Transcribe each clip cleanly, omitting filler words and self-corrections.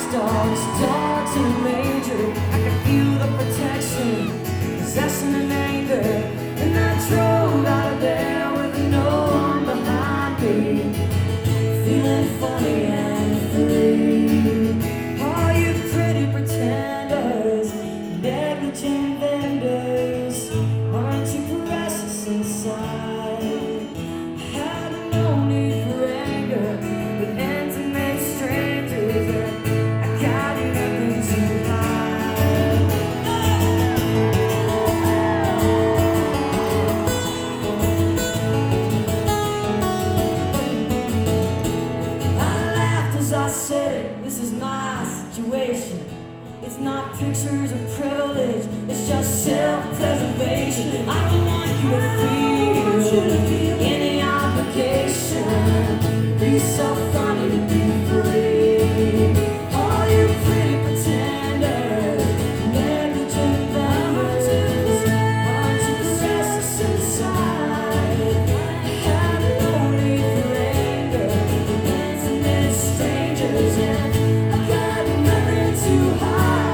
dogs, dogs in a manger. I could feel the protection, possession and anger. And I drove out of there with no one behind me, feeling funny and free. All you pretty pretenders, negligent vendors, aren't you precious inside? Had no need for anger, but intimate strangers, and I got nothing to hide. I laughed as I said it, this is my situation. It's not pictures of privilege, it's just self-preservation. I don't want you to feel any obligation. Be so funny to be free. All you pretty pretenders, negligent members, aren't you possessed inside? Have no need for anger, intimate strangers, and I got nothing to hide.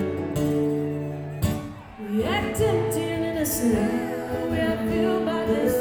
We acted innocent, we are fueled by this